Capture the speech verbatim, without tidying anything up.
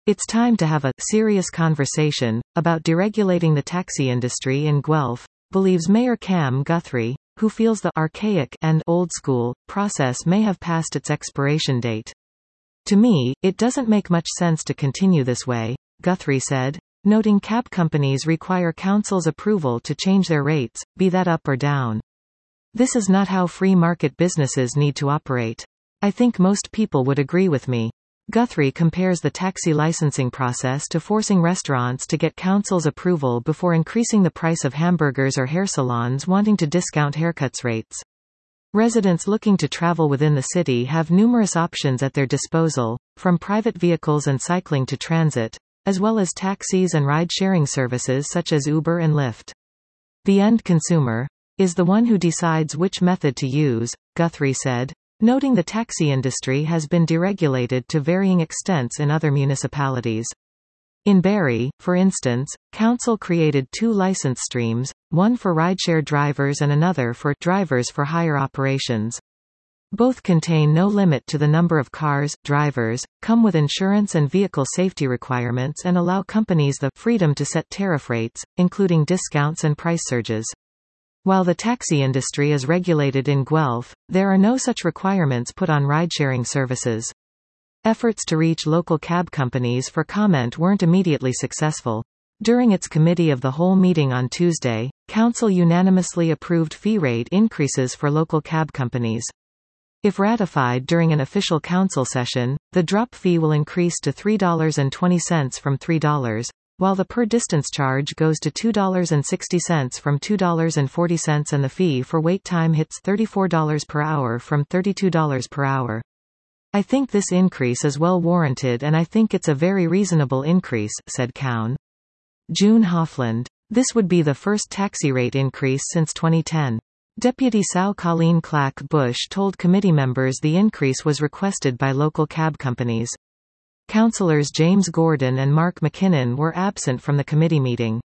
It's time to have a serious conversation about deregulating the taxi industry in Guelph, believes Mayor Cam Guthrie, who feels the archaic and old school process may have passed its expiration date. To me, it doesn't make much sense to continue this way, Guthrie said, noting cab companies require council's approval to change their rates, be that up or down. This is not how free market businesses need to operate. I think most people would agree with me. Guthrie compares the taxi licensing process to forcing restaurants to get council's approval before increasing the price of hamburgers or hair salons wanting to discount haircuts rates. Residents looking to travel within the city have numerous options at their disposal, from private vehicles and cycling to transit, as well as taxis and ride-sharing services such as Uber and Lyft. The end consumer is the one who decides which method to use, Guthrie said, noting the taxi industry has been deregulated to varying extents in other municipalities. In Barrie, for instance, council created two license streams, one for rideshare drivers and another for drivers for hire operations. Both contain no limit to the number of cars, drivers, come with insurance and vehicle safety requirements and allow companies the freedom to set tariff rates, including discounts and price surges. While the taxi industry is regulated in Guelph, there are no such requirements put on ride-sharing services. Efforts to reach local cab companies for comment weren't immediately successful. During its committee of the whole meeting on Tuesday, council unanimously approved fee rate increases for local cab companies. If ratified during an official council session, the drop fee will increase to three dollars and twenty cents from three dollars. While the per-distance charge goes to two dollars and sixty cents from two dollars and forty cents and the fee for wait time hits thirty-four dollars per hour from thirty-two dollars per hour. I think this increase is well warranted and I think it's a very reasonable increase, said Cowan. June Hoffland. This would be the first taxi rate increase since twenty ten. Deputy Sao Colleen Clack Bush told committee members the increase was requested by local cab companies. Councillors James Gordon and Mark McKinnon were absent from the committee meeting.